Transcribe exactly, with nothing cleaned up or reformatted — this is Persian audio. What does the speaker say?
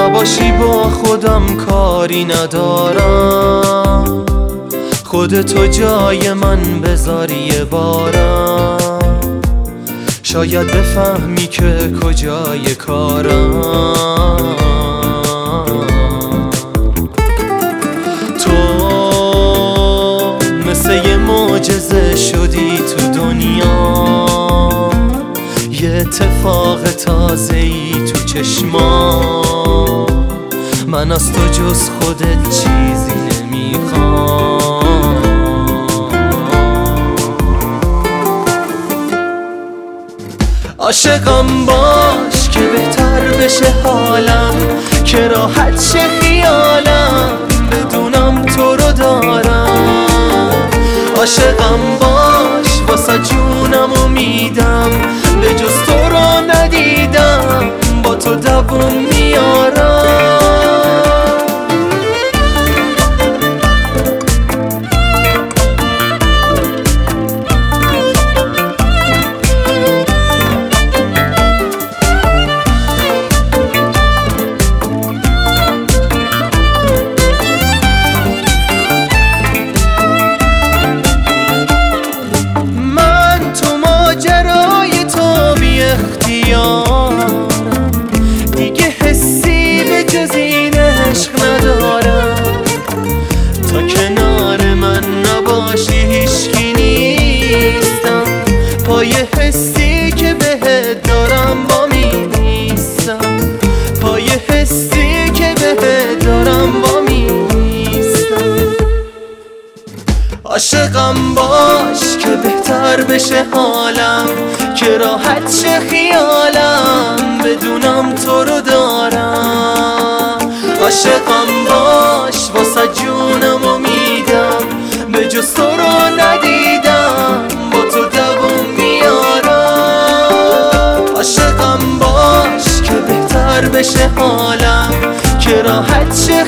نباشی با خودم کاری ندارم، خودتو جای من بذاری یه بارم، شاید بفهمی که کجای کارم. تو مثل یه معجزه شدی تو دنیا، یه اتفاق تازه‌ای تو چشمام، من از تو جز خودت چیزی نمیخوام. عاشقم باش که بهتر بشه حالم، که راحت شه خیالم بدونم تو رو دارم. عاشقم باش واسه جونم امیدم، به جز تو رو ندیدم با تو دووم میارم. دیگه حسی به جز این عشق ندارم، تا کنار من نباشی هیچکی نیستم، پای حسی که بهت دارم با میستم، پای حسی که بهت دارم با میستم. عاشقم باش که بهتر بشه حالم، که راحت شه خیالم بدونم تو رو دارم. عاشقم باش واسه جونم امیدم، به جز تو رو ندیدم با تو دووم میارم. عاشقم باش که بهتر بشه حالم، که راحت شه